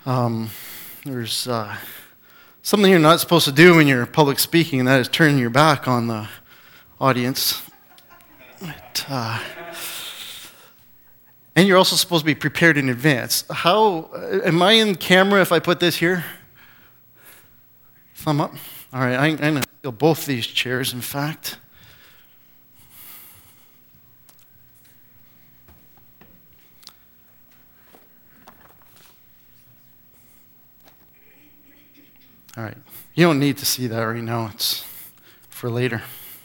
There's something you're not supposed to do when you're public speaking, and that is turn your back on the audience. And you're also supposed to be prepared in advance. How am I in camera if I put this here? Thumb up. All right, I'm going to steal both these chairs, in fact. All right, you don't need to see that right now. It's for later.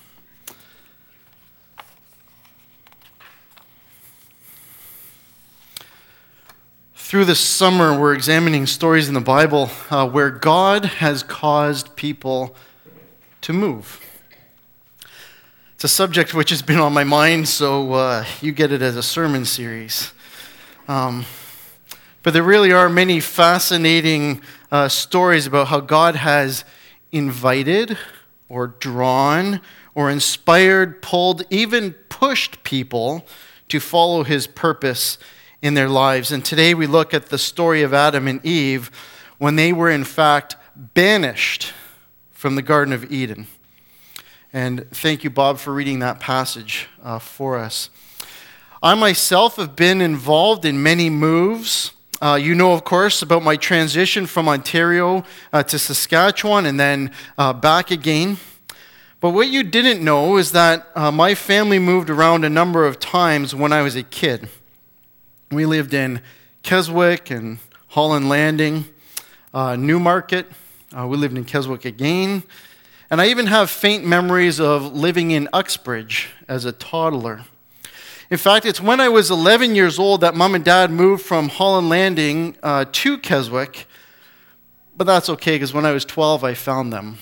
Through this summer, we're examining stories in the Bible where God has caused people to move. It's a subject which has been on my mind, so you get it as a sermon series. But there really are many fascinating stories about how God has invited or drawn or inspired, pulled, even pushed people to follow his purpose in their lives. And today we look at the story of Adam and Eve when they were in fact banished from the Garden of Eden. And thank you, Bob, for reading that passage for us. I myself have been involved in many moves. You know, of course, about my transition from Ontario to Saskatchewan and then back again. But what you didn't know is that my family moved around a number of times when I was a kid. We lived in Keswick and Holland Landing, Newmarket. We lived in Keswick again. And I even have faint memories of living in Uxbridge as a toddler. In fact, it's when I was 11 years old that Mom and Dad moved from Holland Landing to Keswick. But that's okay, because when I was 12, I found them.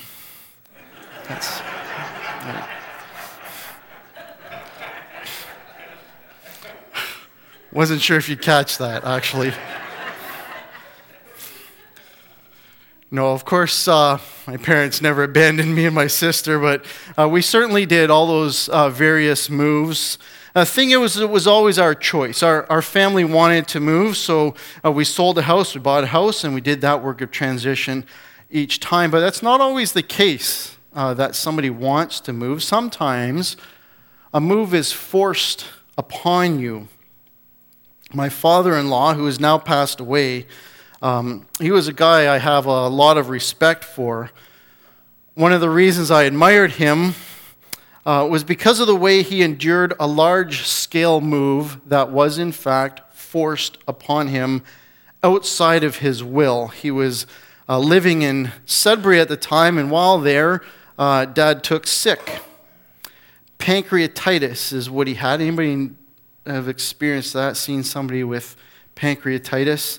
Right. Wasn't sure if you'd catch that, actually. No, of course, my parents never abandoned me and my sister, but we certainly did all those various moves. The thing is, it was always our choice. Our family wanted to move, so we sold a house, we bought a house, and we did that work of transition each time. But that's not always the case, that somebody wants to move. Sometimes a move is forced upon you. My father-in-law, who has now passed away, he was a guy I have a lot of respect for. One of the reasons I admired him was because of the way he endured a large-scale move that was, in fact, forced upon him outside of his will. He was living in Sudbury at the time, and while there, Dad took sick. Pancreatitis is what he had. Anybody have experienced that, seen somebody with pancreatitis?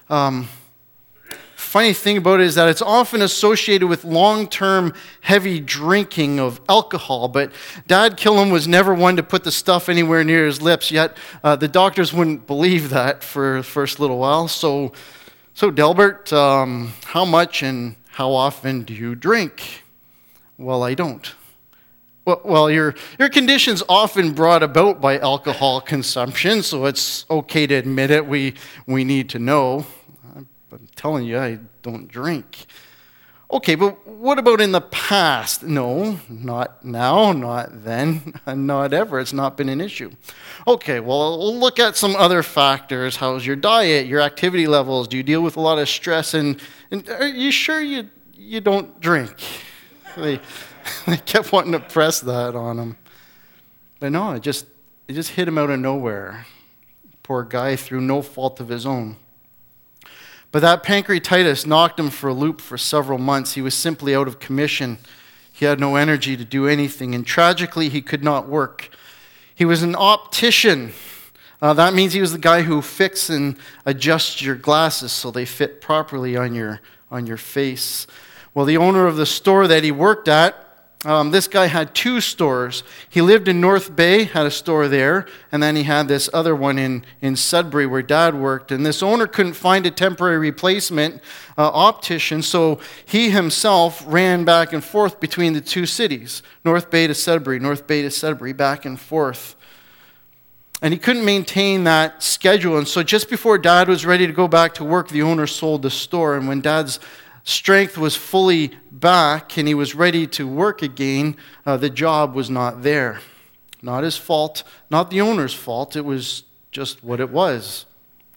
Funny thing about it is that it's often associated with long-term heavy drinking of alcohol, but Dad Killam was never one to put the stuff anywhere near his lips, yet the doctors wouldn't believe that for the first little while. So Delbert, how much and how often do you drink? Well, I don't. Well, your condition's often brought about by alcohol consumption, so it's okay to admit it. We need to know. I'm telling you, I don't drink. Okay, but what about in the past? No, not now, not then, not ever. It's not been an issue. Okay, well, we'll look at some other factors. How's your diet, your activity levels? Do you deal with a lot of stress? And are you sure you don't drink? They kept wanting to press that on him. But no, it just hit him out of nowhere. Poor guy, through no fault of his own. But that pancreatitis knocked him for a loop for several months. He was simply out of commission. He had no energy to do anything, and tragically, he could not work. He was an optician. That means he was the guy who fixes and adjusts your glasses so they fit properly on your face. Well, the owner of the store that he worked at, this guy had two stores. He lived in North Bay, had a store there, and then he had this other one in Sudbury where Dad worked. And this owner couldn't find a temporary replacement optician, so he himself ran back and forth between the two cities, North Bay to Sudbury, back and forth. And he couldn't maintain that schedule. And so just before Dad was ready to go back to work, the owner sold the store. And when Dad's strength was fully back and he was ready to work again, the job was not there. Not his fault, not the owner's fault. It was just what it was.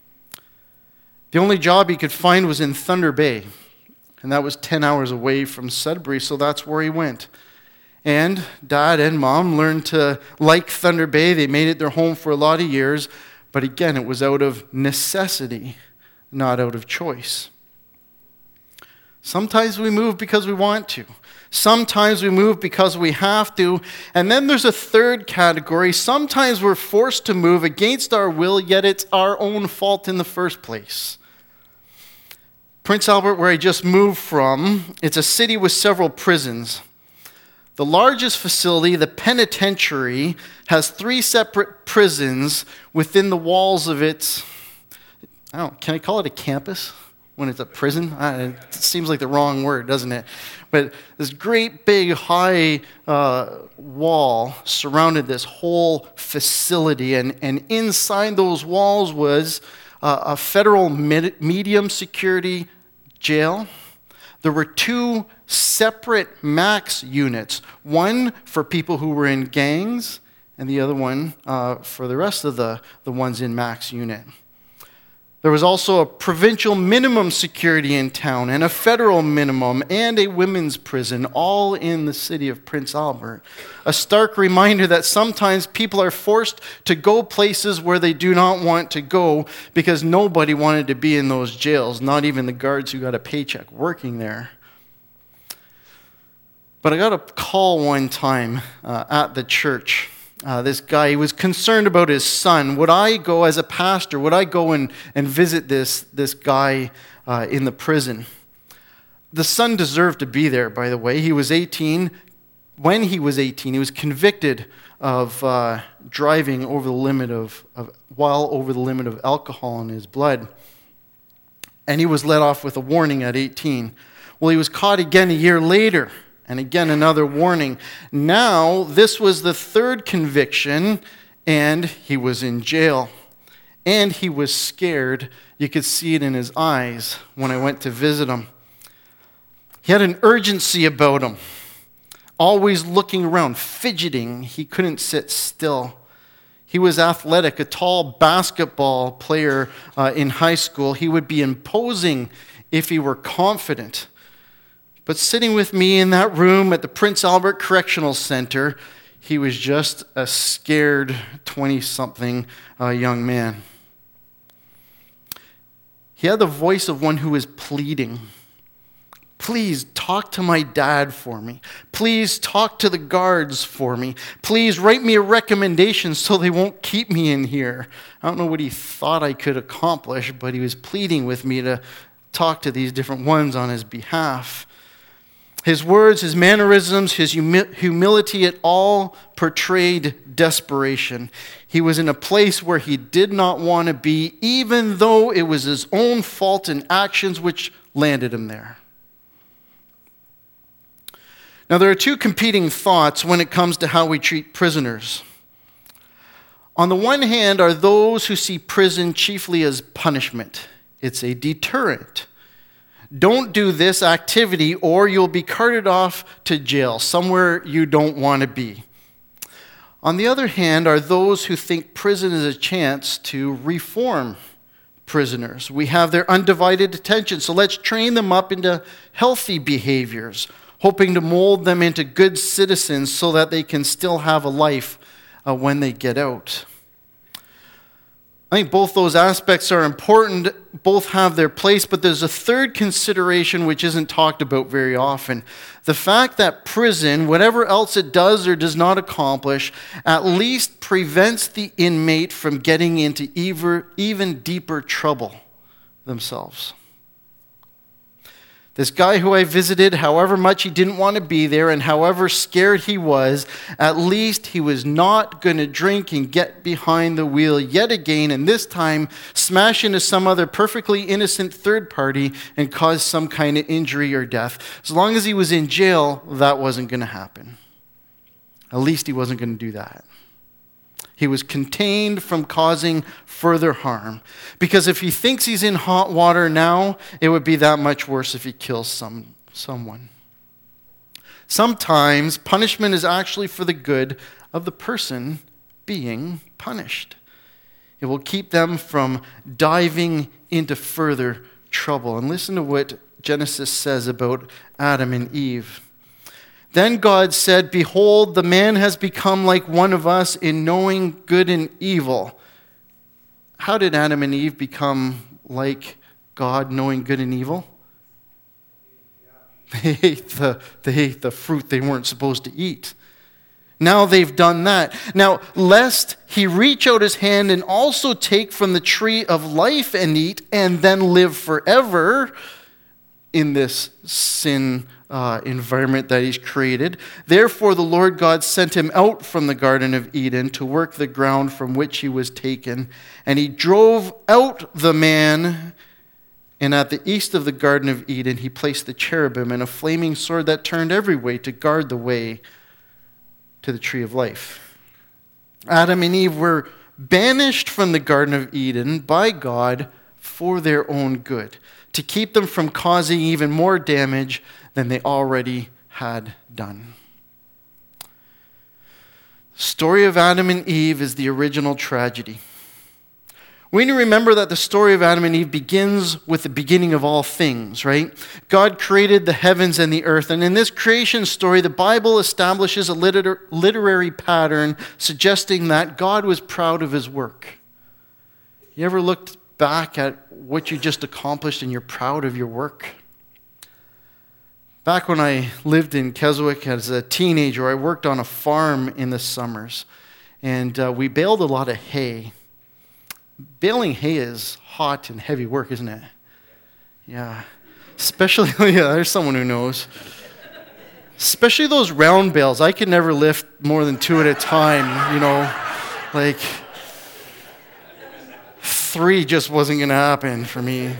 The only job he could find was in Thunder Bay. And that was 10 hours away from Sudbury, so that's where he went. And Dad and Mom learned to like Thunder Bay. They made it their home for a lot of years. But again, it was out of necessity, not out of choice. Sometimes we move because we want to. Sometimes we move because we have to. And then there's a third category. Sometimes we're forced to move against our will, yet it's our own fault in the first place. Prince Albert, where I just moved from, it's a city with several prisons. The largest facility, the penitentiary, has 3 separate prisons within the walls of its, can I call it a campus when it's a prison? It seems like the wrong word, doesn't it? But this great big high wall surrounded this whole facility, and inside those walls was a federal medium security jail. There were 2 separate max units, one for people who were in gangs and the other one for the rest of the ones in max unit. There was also a provincial minimum security in town and a federal minimum and a women's prison, all in the city of Prince Albert. A stark reminder that sometimes people are forced to go places where they do not want to go because nobody wanted to be in those jails, not even the guards who got a paycheck working there. But I got a call one time at the church. This guy, he was concerned about his son. Would I go as a pastor, would I go and visit this guy in the prison? The son deserved to be there, by the way. He was 18. When he was 18, he was convicted of driving over the limit while over the limit of alcohol in his blood. And he was let off with a warning at 18. Well, he was caught again a year later. And again, another warning. Now, this was the 3rd conviction, and he was in jail. And he was scared. You could see it in his eyes when I went to visit him. He had an urgency about him, always looking around, fidgeting. He couldn't sit still. He was athletic, a tall basketball player in high school. He would be imposing if he were confident. But sitting with me in that room at the Prince Albert Correctional Center, he was just a scared 20-something young man. He had the voice of one who is pleading. Please talk to my dad for me. Please talk to the guards for me. Please write me a recommendation so they won't keep me in here. I don't know what he thought I could accomplish, but he was pleading with me to talk to these different ones on his behalf. His words, his mannerisms, his humility, it all portrayed desperation. He was in a place where he did not want to be, even though it was his own fault and actions which landed him there. Now, there are 2 competing thoughts when it comes to how we treat prisoners. On the one hand are those who see prison chiefly as punishment. It's a deterrent. Don't do this activity or you'll be carted off to jail, somewhere you don't want to be. On the other hand are those who think prison is a chance to reform prisoners. We have their undivided attention, so let's train them up into healthy behaviors, hoping to mold them into good citizens so that they can still have a life when they get out. I think both those aspects are important, both have their place, but there's a third consideration which isn't talked about very often. The fact that prison, whatever else it does or does not accomplish, at least prevents the inmate from getting into even deeper trouble themselves. This guy who I visited, however much he didn't want to be there and however scared he was, at least he was not going to drink and get behind the wheel yet again, and this time smash into some other perfectly innocent third party and cause some kind of injury or death. As long as he was in jail, that wasn't going to happen. At least he wasn't going to do that. He was contained from causing further harm. Because if he thinks he's in hot water now, it would be that much worse if he kills someone. Sometimes punishment is actually for the good of the person being punished. It will keep them from diving into further trouble. And listen to what Genesis says about Adam and Eve. Then God said, "Behold, the man has become like one of us in knowing good and evil." How did Adam and Eve become like God, knowing good and evil? They ate the fruit they weren't supposed to eat. Now they've done that. Now, lest he reach out his hand and also take from the tree of life and eat, and then live forever in this sin environment that he's created. Therefore, the Lord God sent him out from the Garden of Eden to work the ground from which he was taken. And he drove out the man, and at the east of the Garden of Eden, he placed the cherubim and a flaming sword that turned every way to guard the way to the tree of life. Adam and Eve were banished from the Garden of Eden by God for their own good, to keep them from causing even more damage than they already had done. The story of Adam and Eve is the original tragedy. We need to remember that the story of Adam and Eve begins with the beginning of all things, right? God created the heavens and the earth, and in this creation story, the Bible establishes a literary pattern suggesting that God was proud of his work. You ever looked back at what you just accomplished and you're proud of your work? Back when I lived in Keswick as a teenager, I worked on a farm in the summers, and we baled a lot of hay. Baling hay is hot and heavy work, isn't it? Yeah. Especially, yeah, there's someone who knows. Especially those round bales. I could never lift more than 2 at a time, like 3 just wasn't going to happen for me.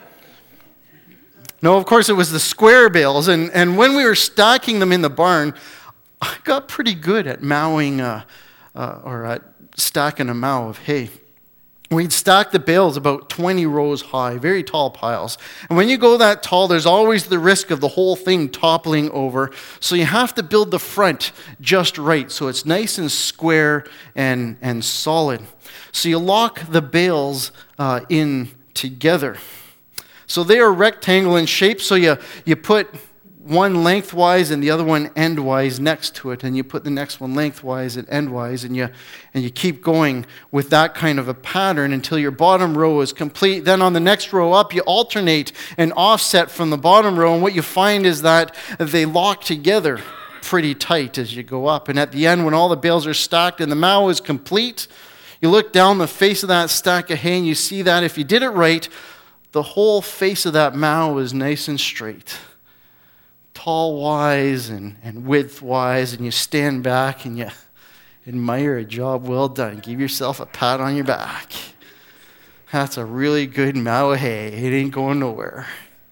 No, of course, it was the square bales. And when we were stacking them in the barn, I got pretty good at mowing or at stacking a mow of hay. We'd stack the bales about 20 rows high, very tall piles. And when you go that tall, there's always the risk of the whole thing toppling over. So you have to build the front just right, so it's nice and square and solid. So you lock the bales in together. So they are rectangle in shape, so you put one lengthwise and the other one endwise next to it, and you put the next one lengthwise and endwise, and you keep going with that kind of a pattern until your bottom row is complete. Then on the next row up, you alternate and offset from the bottom row, and what you find is that they lock together pretty tight as you go up. And at the end, when all the bales are stacked and the mow is complete, you look down the face of that stack of hay and you see that if you did it right, the whole face of that mow is nice and straight, tall-wise and width-wise, and you stand back and you admire a job well done. Give yourself a pat on your back. That's a really good mow of hay. It ain't going nowhere.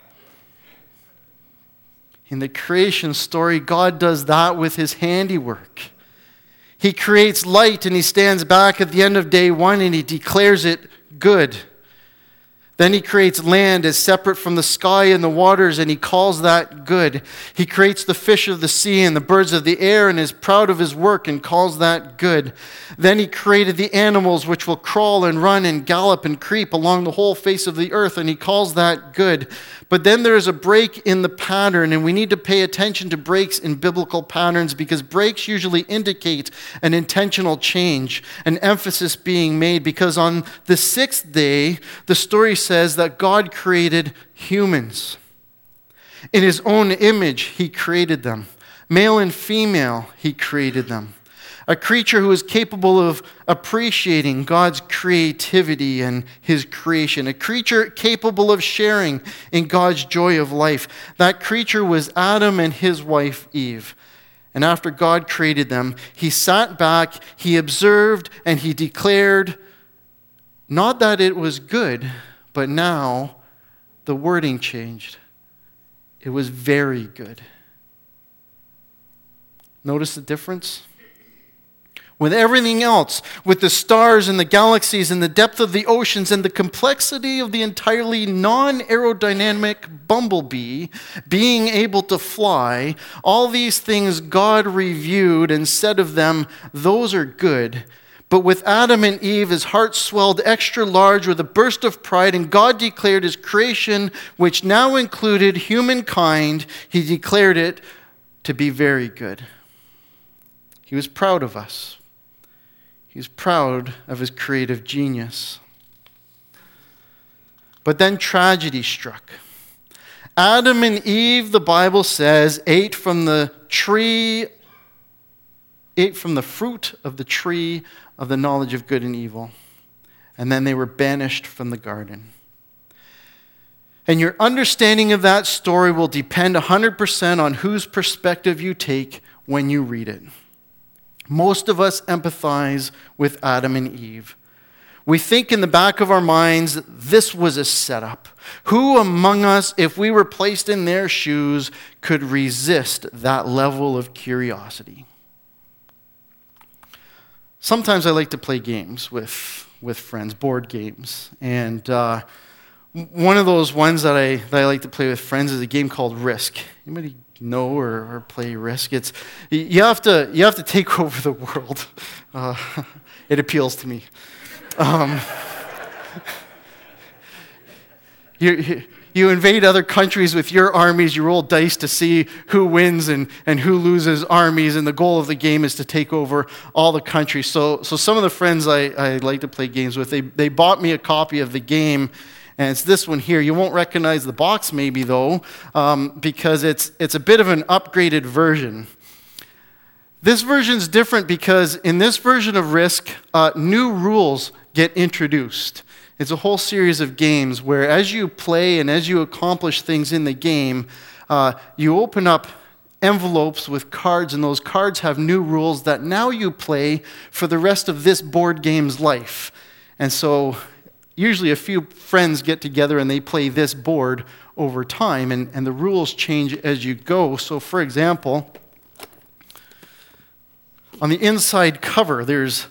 In the creation story, God does that with his handiwork. He creates light and he stands back at the end of day 1 and he declares it good. Then he creates land as separate from the sky and the waters, and he calls that good. He creates the fish of the sea and the birds of the air and is proud of his work and calls that good. Then he created the animals which will crawl and run and gallop and creep along the whole face of the earth, and he calls that good. But then there is a break in the pattern, and we need to pay attention to breaks in biblical patterns because breaks usually indicate an intentional change, an emphasis being made, because on the 6th day, the story says that God created humans. In his own image, he created them. Male and female, he created them. A creature who is capable of appreciating God's creativity and his creation. A creature capable of sharing in God's joy of life. That creature was Adam and his wife Eve. And after God created them, he sat back, he observed, and he declared, not that it was good, but now the wording changed. It was very good. Notice the difference? with everything else, with the stars and the galaxies and the depth of the oceans and the complexity of the entirely non-aerodynamic bumblebee being able to fly, all these things God reviewed and said of them, those are good. But with Adam and Eve, his heart swelled extra large with a burst of pride, and God declared his creation, which now included humankind, he declared it to be very good. He was proud of us. He was proud of his creative genius. But then tragedy struck. Adam and Eve, the Bible says, ate from the fruit of the tree of the knowledge of good and evil. And then they were banished from the garden. And your understanding of that story will depend 100% on whose perspective you take when you read it. Most of us empathize with Adam and Eve. We think in the back of our minds, this was a setup. Who among us, if we were placed in their shoes, could resist that level of curiosity? Sometimes I like to play games with friends, board games. And one of those ones that I like to play with friends is a game called Risk. Anybody know or play Risk? It's you have to take over the world. It appeals to me. You invade other countries with your armies, you roll dice to see who wins and who loses armies, and the goal of the game is to take over all the countries. So some of the friends I like to play games with, they bought me a copy of the game, and it's this one here. You won't recognize the box maybe though, because it's a bit of an upgraded version. This version's different because in this version of Risk, new rules get introduced. It's a whole series of games where as you play and as you accomplish things in the game, you open up envelopes with cards, and those cards have new rules that now you play for the rest of this board game's life. And so usually a few friends get together and they play this board over time, and the rules change as you go. So for example, on the inside cover, there's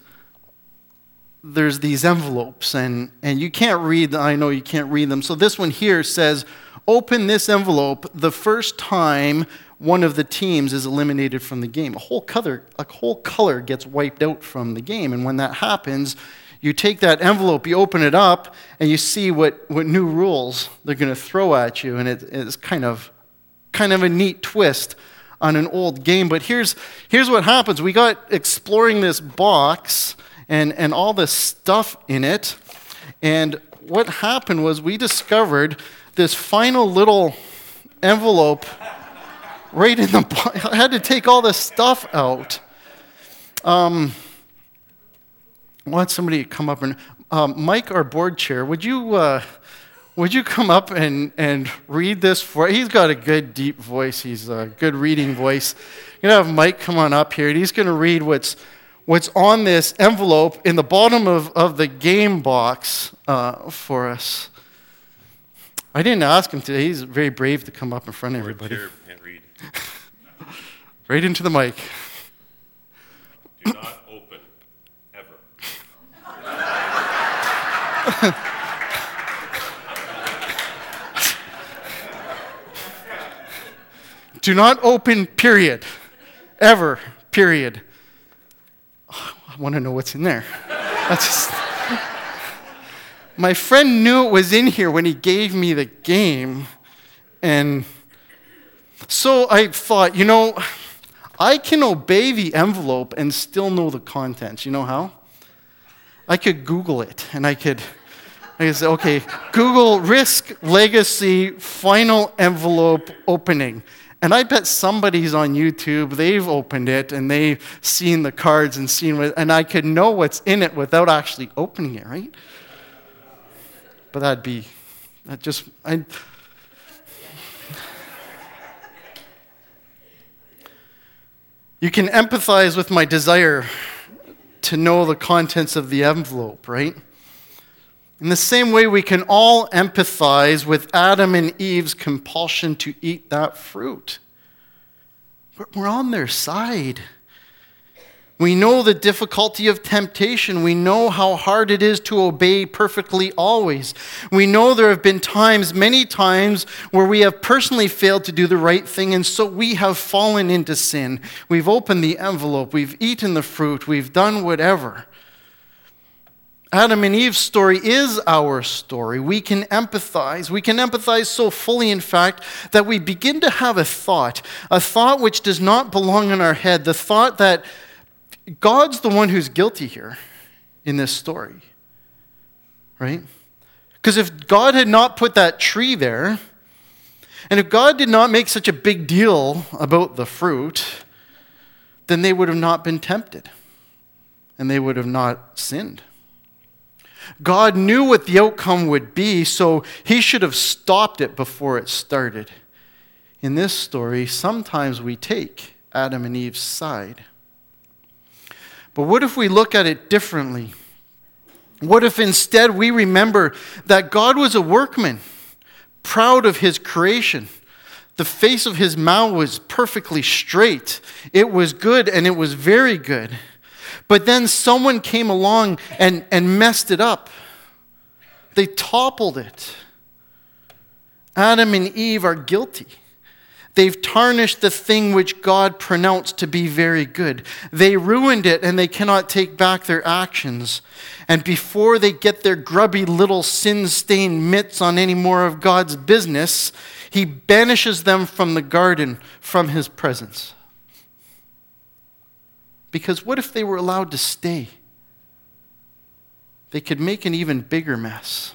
these envelopes, and you can't read them. I know you can't read them. So this one here says, open this envelope the first time one of the teams is eliminated from the game. A whole color gets wiped out from the game, and when that happens, you take that envelope, you open it up, and you see what new rules they're going to throw at you, and it's kind of a neat twist on an old game. But here's what happens. We got exploring this box and all this stuff in it. And what happened was we discovered this final little envelope right in the box. I had to take all this stuff out. I want somebody to come up and... Mike, our board chair, would you come up and read this for... He's got a good, deep voice. He's a good reading voice. You're going to have Mike come on up here, and he's going to read what's on this envelope in the bottom of the game box for us. I didn't ask him today. He's very brave to come up in front of everybody. Can't read. Right into the mic. Do not open, ever. Do not open, period. Ever, period. I want to know what's in there. My friend knew it was in here when he gave me the game. And so I thought, I can obey the envelope and still know the contents. You know how? I could Google it, and I could say, okay, Google Risk Legacy final envelope opening. And I bet somebody's on YouTube, they've opened it, and they've seen the cards and and I could know what's in it without actually opening it, right? But you can empathize with my desire to know the contents of the envelope, right? In the same way, we can all empathize with Adam and Eve's compulsion to eat that fruit. We're on their side. We know the difficulty of temptation. We know how hard it is to obey perfectly always. We know there have been times, many times, where we have personally failed to do the right thing, and so we have fallen into sin. We've opened the envelope. We've eaten the fruit. We've done whatever. Adam and Eve's story is our story. We can empathize. We can empathize so fully, in fact, that we begin to have a thought which does not belong in our head, the thought that God's the one who's guilty here in this story, right? Because if God had not put that tree there, and if God did not make such a big deal about the fruit, then they would have not been tempted, and they would have not sinned. God knew what the outcome would be, so he should have stopped it before it started. In this story, sometimes we take Adam and Eve's side. But what if we look at it differently? What if instead we remember that God was a workman, proud of his creation? The face of his mouth was perfectly straight. It was good, and it was very good. But then someone came along and messed it up. They toppled it. Adam and Eve are guilty. They've tarnished the thing which God pronounced to be very good. They ruined it, and they cannot take back their actions. And before they get their grubby little sin-stained mitts on any more of God's business, he banishes them from the garden, from his presence. Because what if they were allowed to stay? They could make an even bigger mess.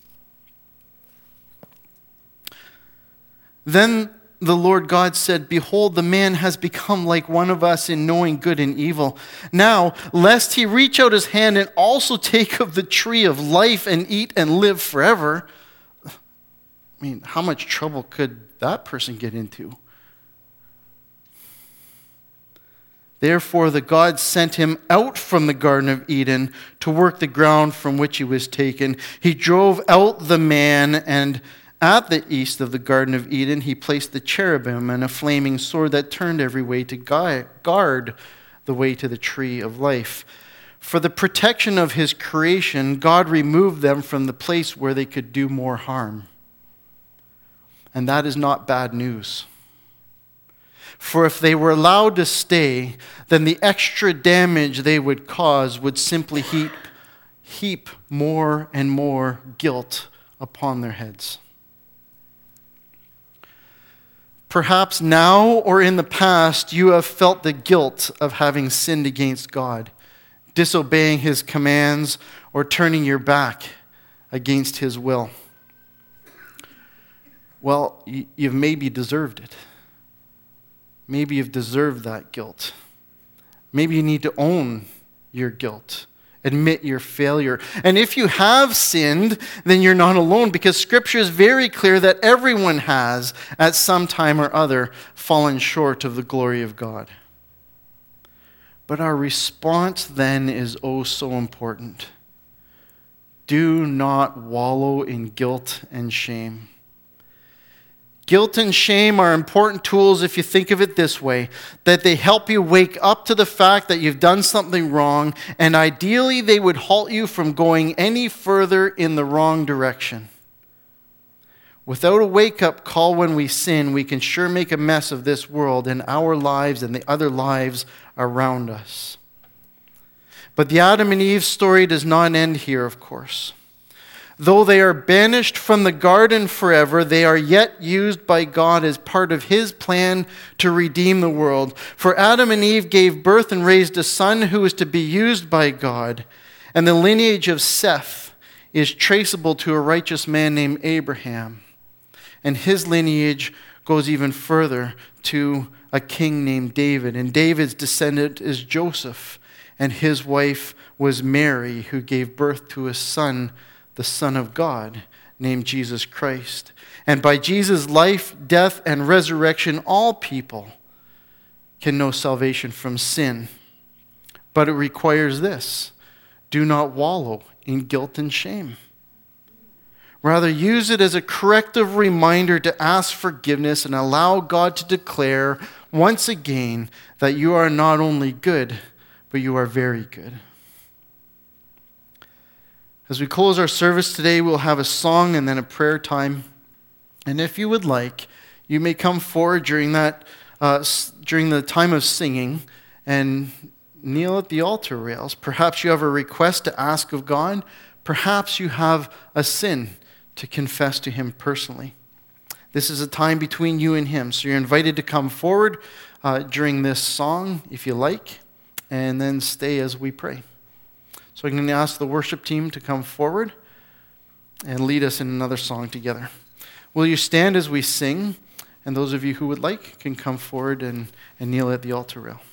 Then the Lord God said, "Behold, the man has become like one of us in knowing good and evil. Now, lest he reach out his hand and also take of the tree of life and eat and live forever." I mean, how much trouble could that person get into? Therefore, the God sent him out from the Garden of Eden to work the ground from which he was taken. He drove out the man, and at the east of the Garden of Eden, he placed the cherubim and a flaming sword that turned every way to guard the way to the tree of life. For the protection of his creation, God removed them from the place where they could do more harm. And that is not bad news. For if they were allowed to stay, then the extra damage they would cause would simply heap more and more guilt upon their heads. Perhaps now or in the past, you have felt the guilt of having sinned against God, disobeying his commands, or turning your back against his will. Well, you've maybe deserved it. Maybe you've deserved that guilt. Maybe you need to own your guilt. Admit your failure. And if you have sinned, then you're not alone, because Scripture is very clear that everyone has, at some time or other, fallen short of the glory of God. But our response then is oh so important. Do not wallow in guilt and shame. Guilt and shame are important tools if you think of it this way, that they help you wake up to the fact that you've done something wrong, and ideally they would halt you from going any further in the wrong direction. Without a wake-up call when we sin, we can sure make a mess of this world and our lives and the other lives around us. But the Adam and Eve story does not end here, of course. Though they are banished from the garden forever, they are yet used by God as part of his plan to redeem the world. For Adam and Eve gave birth and raised a son who is to be used by God. And the lineage of Seth is traceable to a righteous man named Abraham. And his lineage goes even further to a king named David. And David's descendant is Joseph. And his wife was Mary, who gave birth to a son, the Son of God, named Jesus Christ. And by Jesus' life, death, and resurrection, all people can know salvation from sin. But it requires this: do not wallow in guilt and shame. Rather, use it as a corrective reminder to ask forgiveness and allow God to declare once again that you are not only good, but you are very good. As we close our service today, we'll have a song and then a prayer time. And if you would like, you may come forward during the time of singing and kneel at the altar rails. Perhaps you have a request to ask of God. Perhaps you have a sin to confess to Him personally. This is a time between you and Him. So you're invited to come forward during this song, if you like, and then stay as we pray. So I'm going to ask the worship team to come forward and lead us in another song together. Will you stand as we sing? And those of you who would like can come forward and kneel at the altar rail.